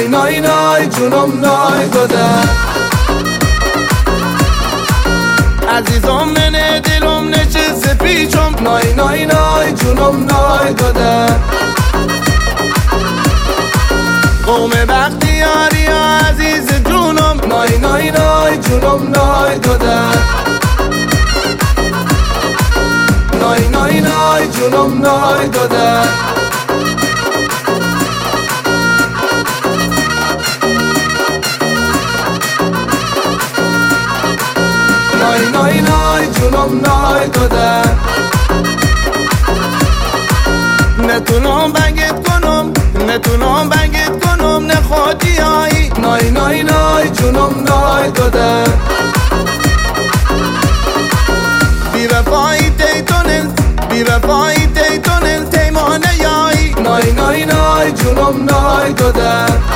نای نای نای جونم نای داده عزیزم من دلم نشسته پیچم نای نای نای جونم نای داده قوم بختیاری عزیز جونم نای نای نای جونم نای داده نای نای نای جونم نای داده نای نای نای جونم نای داده نتونم بنگت کنم نتونم بنگت کنم نخواهی هایی نای نای نای جونم نای داده بی وفایی تیتونل بی وفایی تیتونل تیمانه یایی نای نای نای جونم نای داده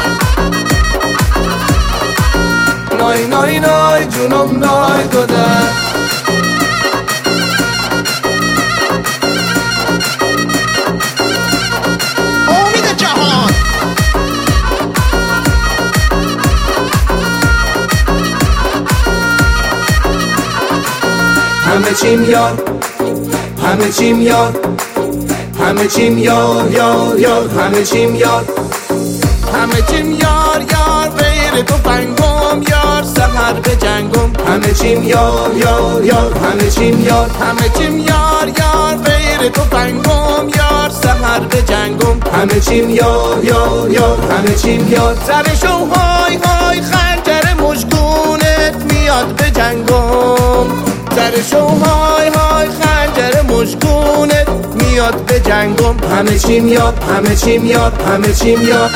نای نای نای جونم نای داده امید جهان همه چیم یار همه چیم یار همه چیم یار یار یار همه چیم یار همه چیم یار یار غیر تو پنگم یار سحر به جنگم همه چیم یار یار یار همه چیم یار همه چیم یار یار غیر تو پنگم یار سحر به جنگم همه چیم یار یار یار همه چیم یار سرشو های های خنجر مشکونت میاد به جنگم سرشو های های خنجر مشکونت میاد به جنگم همه چیم یار همه چیم یار همه چیم یار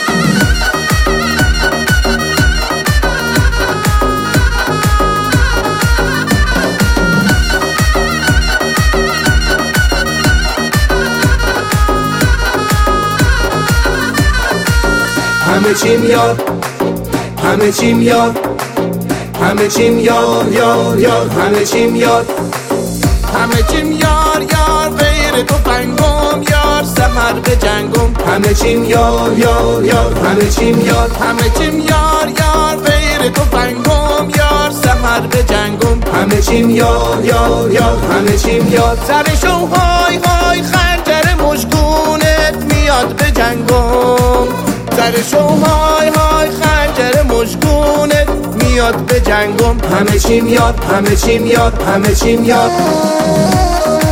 همه چیم یار همه چیم یار همه چیم یار یار یار همه چیم یار همه چیم یار یار غیر تو پنگم یار سحر به جنگم همه چیم یار یار یار همه چیم یار همه چیم یار یار غیر تو پنگم یار سحر به جنگم همه چیم یار یار یار همه چیم یار سرشو های های خنجر مشکونت میاد به جنگم سرشو های های خنجر مشکونت میاد به جنگم همه چیم یار همه چیم یار همه چیم یار